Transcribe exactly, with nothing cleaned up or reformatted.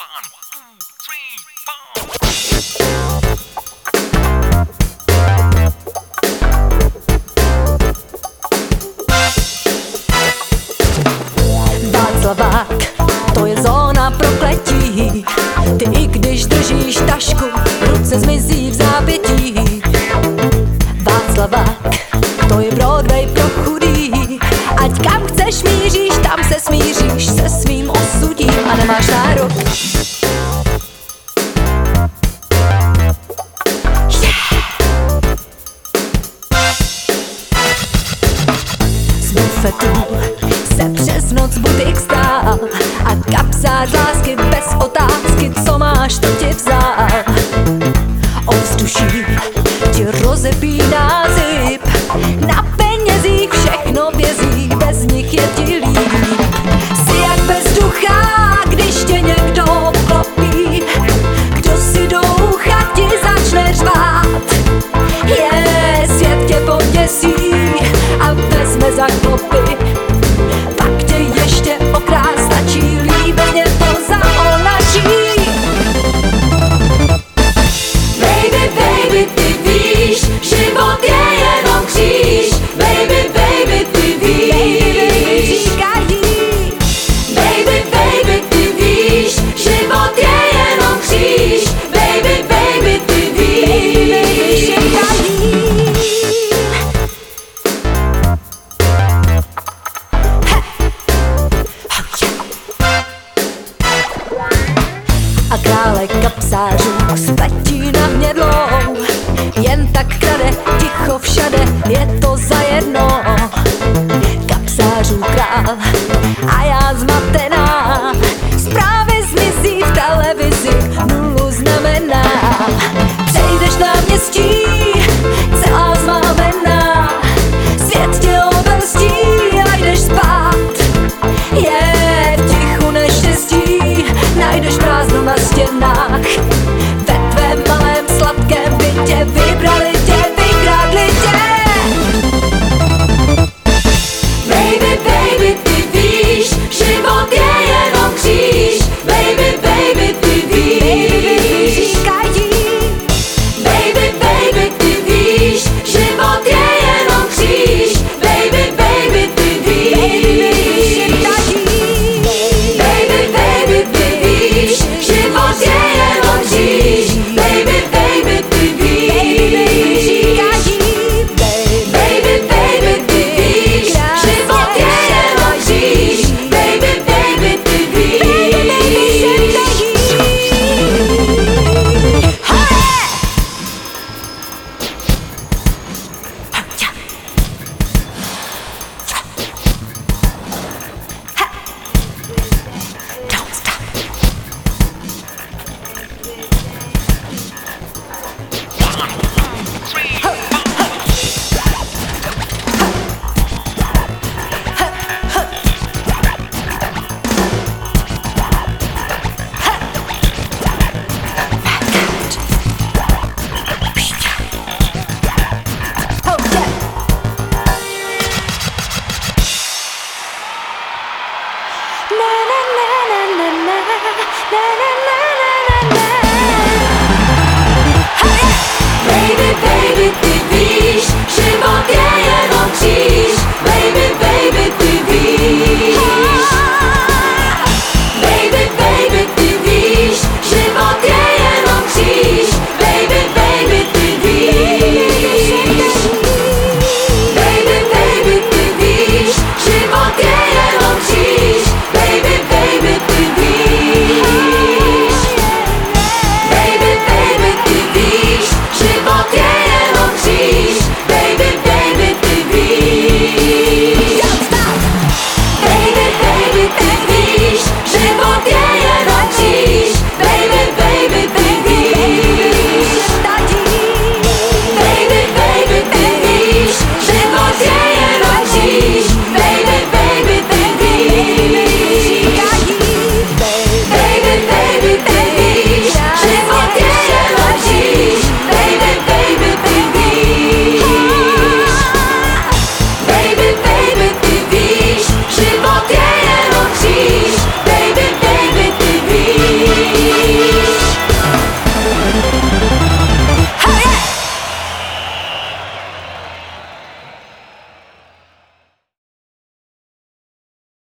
Václavák, to je zóna prokletí. Ty i když držíš tašku, ruce zmizí v zápětí. Václavák, to je Broadway pro chudý. Ať kam chceš míříš, tam se smíříš se svým osudím a nemáš nárok. Z bufetu se přes noc butik stál a kapsář lásky bez otázky, co máš, to ti vzal. Ovzduší ti rozepíná zip, na penězích všechno vězí, bez nich je ti líp. Jsi jak bezduchá, když tě někdo obklopí, kdo si do ucha ti začne řvát. Je, svět tě poděsí a vezme za klopy, pak tě ještě okrát stačí, líbeně to zaolačí. Baby, baby, ty víš, život je jenom kříž. Baby, baby, ty víš, baby, baby, ty víš, život je jenom kříž. Baby, baby, ty víš. A krále kapsářů spletí na hnědlou, jen tak krade ticho všade, je to zajedno. Kapsářů král a já zmatená, zprávy zmizí v televizi, nulu znamená. Přejdeš náměstí, celá zmámená, svět tě obelstí a jdeš spát. Je v tichu neštěstí, najdeš prázdno na stěnách. Ve tvém malém sladkém bytě vybrali tě, vykradli tě. Baby, baby, ty víš, život je jenom kříž. Baby, baby, ty víš, baby, baby, ty víš, život je jenom kříž. Baby, baby, ty víš, baby, baby, ty víš, život je jenom kříž. Baby, baby, ty víš, baby, baby, ty víš, život je jenom kříž. Baby, baby, ty víš. Don't stop. Na na na na na na na na na.